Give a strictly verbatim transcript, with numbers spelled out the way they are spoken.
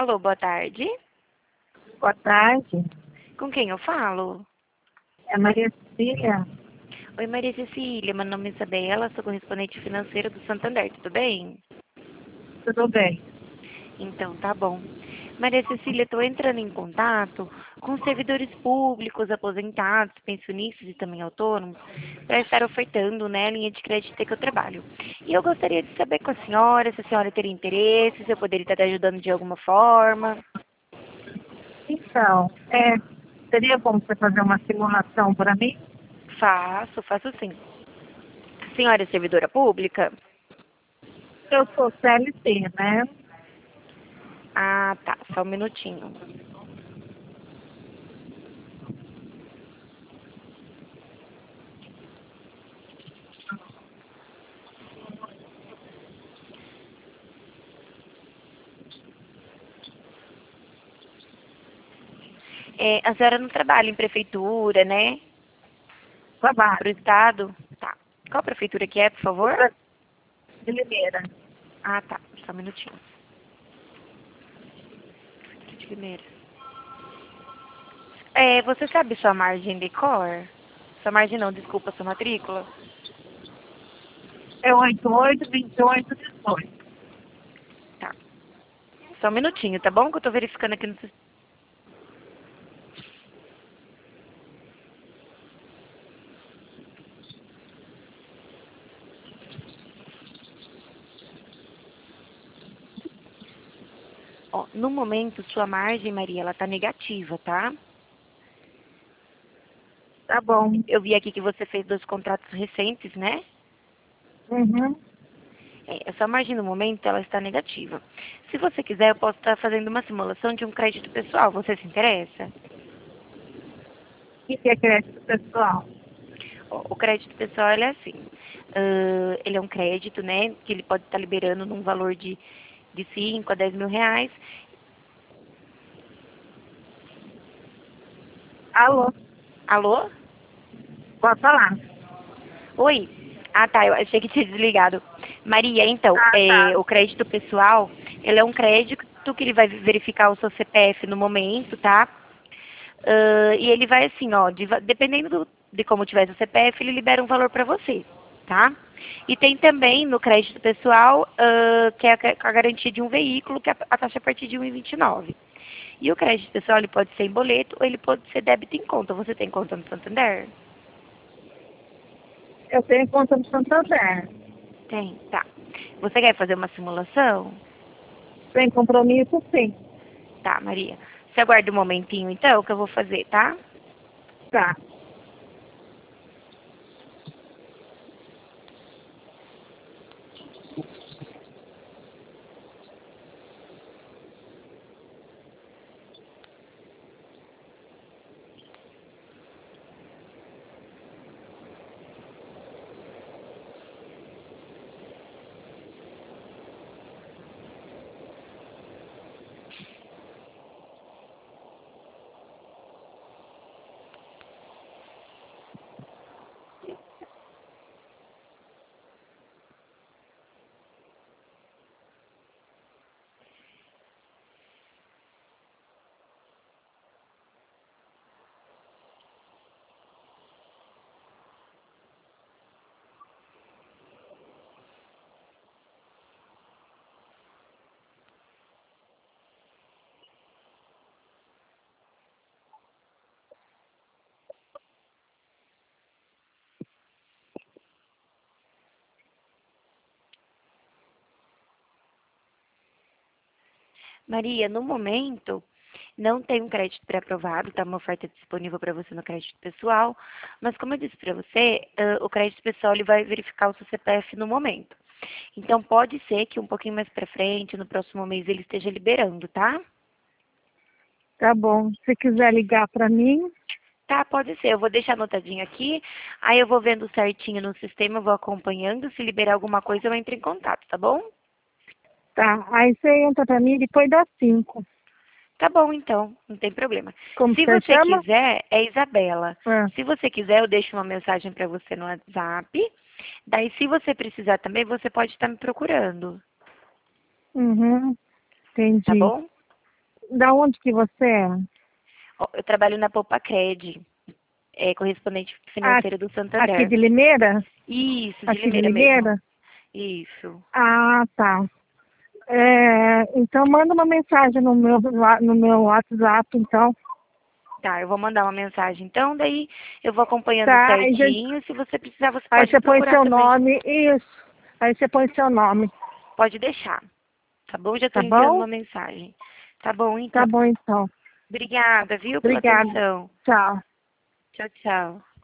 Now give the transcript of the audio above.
Alô, boa tarde. Boa tarde. Com quem eu falo? É Maria Cecília. Oi, Maria Cecília. Meu nome é Isabela, sou correspondente financeira do Santander, tudo bem? Tudo bem? Então, tá bom. Maria Cecília, estou entrando em contato com servidores públicos, aposentados, pensionistas e também autônomos, para estar ofertando, né, a linha de crédito que eu trabalho. E eu gostaria de saber com a senhora, se a senhora teria interesse, se eu poderia estar ajudando de alguma forma. Então, é, seria bom você fazer uma simulação para mim? Faço, faço sim. A senhora é servidora pública? Eu sou C L T, né? Ah, tá. Só um minutinho. É, a senhora não trabalha em prefeitura, né? Pro Trabalho. estado? Tá. Qual prefeitura que é, por favor? De Limeira. Ah, tá. Só um minutinho. De Limeira. É, você sabe sua margem de cor? Sua margem não, desculpa, sua matrícula? É oito oito, vinte e oito, dezoito. Tá. Só um minutinho, tá bom? Que eu tô verificando aqui no sistema. Ó, no momento, sua margem, Maria, ela tá negativa, tá? Tá bom. Eu vi aqui que você fez dois contratos recentes, né? Uhum. É, a sua margem no momento, ela está negativa. Se você quiser, eu posso estar fazendo uma simulação de um crédito pessoal. Você se interessa? O que é crédito pessoal? Ó, o crédito pessoal, ele é assim. ãh, ele é um crédito, né? Que ele pode estar liberando num valor de, de cinco a dez mil reais. Alô? Alô? Pode falar. Oi? Ah, tá. Eu achei que tinha desligado. Maria, então, Ah, é, tá. o crédito pessoal, ele é um crédito que ele vai verificar o seu C P F no momento, tá? Ãh, e ele vai assim, ó, de- dependendo do- de como tiver o C P F, ele libera um valor para você, tá? E tem também no crédito pessoal, ãh, que é a, ca- a garantia de um veículo, que é a, a taxa é a partir de um vírgula vinte e nove. E vinte e nove. E o crédito pessoal, ele pode ser em boleto ou ele pode ser débito em conta. Você tem conta no Santander? Eu tenho conta no Santander. Tem, tá. Você quer fazer uma simulação? Sem compromisso, sim. Tá, Maria. Você aguarda um momentinho, então, que eu vou fazer, tá? Tá. Maria, no momento, não tem um crédito pré-aprovado, tá? Uma oferta disponível para você no crédito pessoal. Mas como eu disse para você, ãh, o crédito pessoal ele vai verificar o seu C P F no momento. Então pode ser que um pouquinho mais para frente, no próximo mês, ele esteja liberando, tá? Tá bom. Se quiser ligar para mim, Tá, pode ser. Eu vou deixar anotadinho aqui. Aí eu vou vendo certinho no sistema, eu vou acompanhando. Se liberar alguma coisa, eu entro em contato, tá bom? tá. Aí você entra para mim depois das cinco. Tá bom, então, não tem problema. Como Se você você chama? quiser, é Isabela. Ah, Se você quiser, eu deixo uma mensagem para você no WhatsApp. Daí, se você precisar também, você pode estar me procurando, uhum. tá Entendi. bom? Da onde que você é? Ó, eu trabalho na Poupa-Cred, é correspondente financeiro do Aqui Santander. de Limeira? Isso, de Aqui de Limeira Limeira? mesmo. Isso. Ah, tá. É, então manda uma mensagem no meu, no meu WhatsApp, então. Tá, eu vou mandar uma mensagem. Então, daí eu vou acompanhando Tá, aí, já- certinho. Se você precisar, você aí pode você me põe procurar seu também. nome, isso. Aí você põe seu nome, Pode deixar. Tá bom? Já tô tá enviando bom? uma mensagem. Tá bom, então. Tá bom, então. Obrigada, viu, pela Obrigada. atenção. Tchau. Tchau, tchau.